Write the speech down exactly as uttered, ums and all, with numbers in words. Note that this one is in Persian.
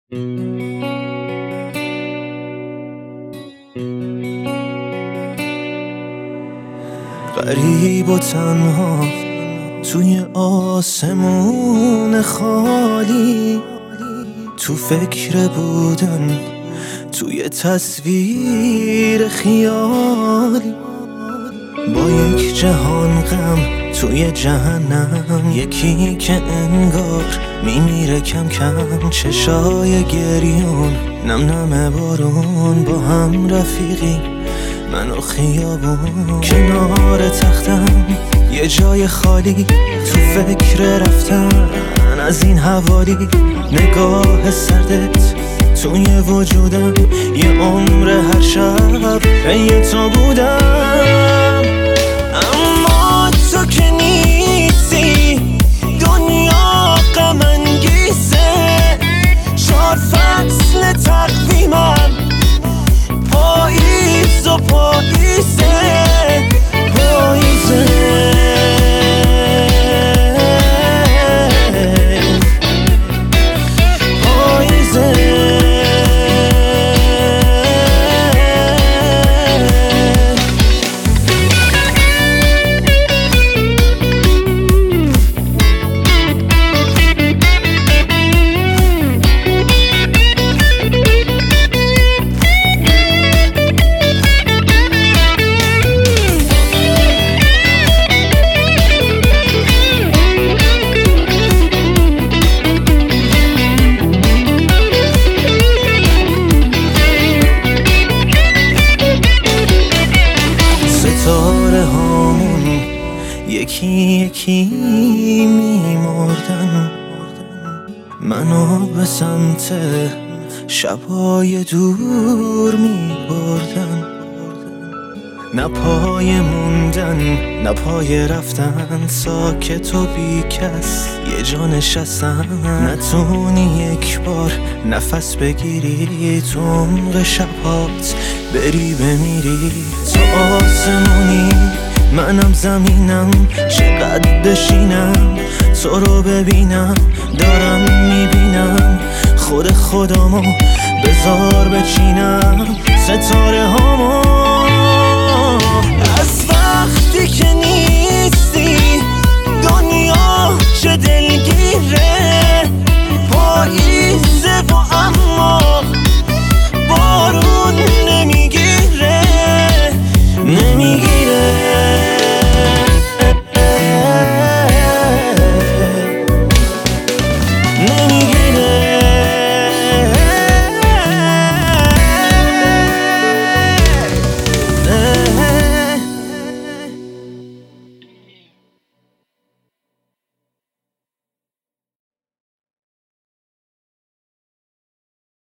غریب و تنها توی آسمون خالی، تو فکر بودن توی تصویر خیالی، با یک جهان غم توی جهنم، یکی که انگار میمیره کم کم، چشای گریون نم نم بارون، با هم رفیقی من و خیابون، کنار تختم یه جای خالی، تو فکر رفتن از این حوالی، نگاه سردت توی وجودم، یه عمر هر شب پی تو بودم، اما تو که نیستی دنیا غم انگیزه، چهار فصل تقویمم پاییز و پاییزه پاییزه ستاره هامون یکی یکی میمردن، منو به سمت شبای دور میبردن، نه پای موندن نه پای رفتن، ساکت و بی کس یه جا نشستن، نتونی یک بار نفس بگیری، تو عمق شبات بری بمیری، تو آسمونی منم زمینم، چقدر بشینم تو رو ببینم، دارم میبینم خود خودمو بذار بچینم، ستاره هامو